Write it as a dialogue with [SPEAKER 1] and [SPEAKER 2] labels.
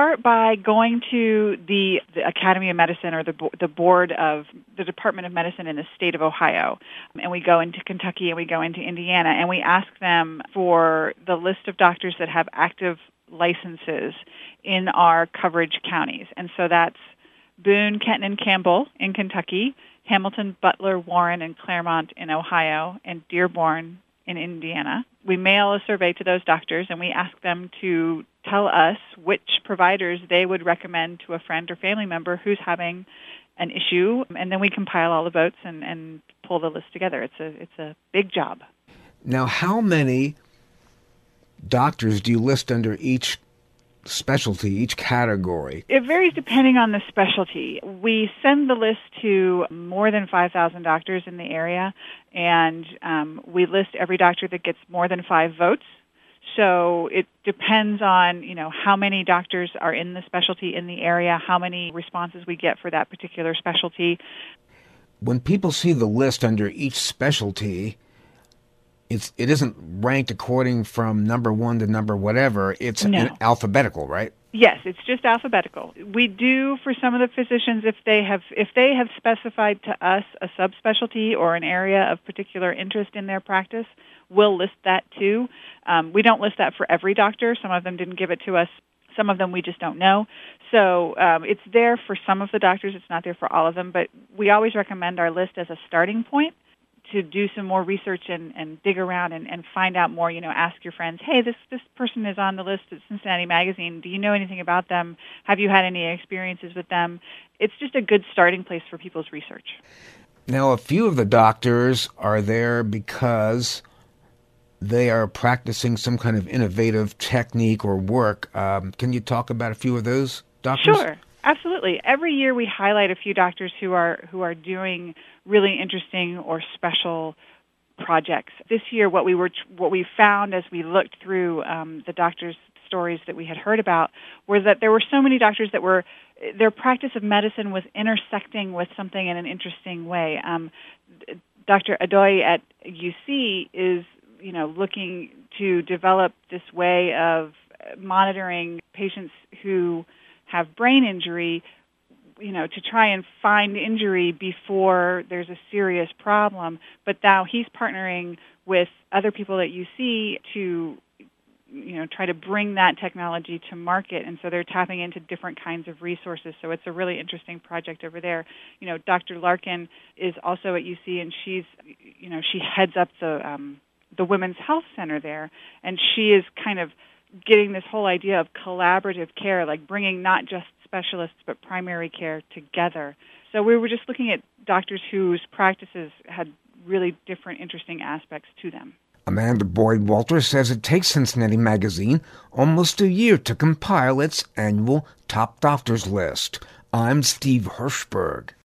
[SPEAKER 1] start by going to the Academy of Medicine or the board of the Department of Medicine in the state of Ohio. And we go into Kentucky and we go into Indiana and we ask them for the list of doctors that have active licenses in our coverage counties. And so that's Boone, Kenton, and Campbell in Kentucky, Hamilton, Butler, Warren, and Claremont in Ohio, and Dearborn in Indiana. We mail a survey to those doctors, and we ask them to tell us which providers they would recommend to a friend or family member who's having an issue, and then we compile all the votes and pull the list together. It's a big job.
[SPEAKER 2] Now, how many doctors do you list under each specialty, each category?
[SPEAKER 1] It varies depending on the specialty. We send the list to more than 5,000 doctors in the area, and we list every doctor that gets more than 5 votes. So it depends on, how many doctors are in the specialty in the area, how many responses we get for that particular specialty.
[SPEAKER 2] When people see the list under each specialty, it isn't ranked according from number 1 to number whatever. It's alphabetical, right?
[SPEAKER 1] Yes, it's just alphabetical. We do for some of the physicians if they have specified to us a subspecialty or an area of particular interest in their practice, we'll list that too. We don't list that for every doctor. Some of them didn't give it to us. Some of them we just don't know. So it's there for some of the doctors. It's not there for all of them. But we always recommend our list as a starting point to do some more research and dig around and find out more. Ask your friends, hey, this person is on the list at Cincinnati Magazine. Do you know anything about them? Have you had any experiences with them? It's just a good starting place for people's research.
[SPEAKER 2] Now, a few of the doctors are there because they are practicing some kind of innovative technique or work. Can you talk about a few of those doctors?
[SPEAKER 1] Sure, absolutely. Every year we highlight a few doctors who are doing really interesting or special projects. This year, what we found as we looked through the doctors' stories that we had heard about was that there were so many doctors that their practice of medicine was intersecting with something in an interesting way. Dr. Adoy at UC is looking to develop this way of monitoring patients who have brain injury, to try and find injury before there's a serious problem. But now he's partnering with other people at UC to, try to bring that technology to market. And so they're tapping into different kinds of resources. So it's a really interesting project over there. Dr. Larkin is also at UC, and she heads up the Women's Health Center there, and she is kind of getting this whole idea of collaborative care, like bringing not just specialists but primary care together. So we were just looking at doctors whose practices had really different, interesting aspects to them.
[SPEAKER 2] Amanda Boyd Walter says it takes Cincinnati Magazine almost a year to compile its annual Top Doctors list. I'm Steve Hirschberg.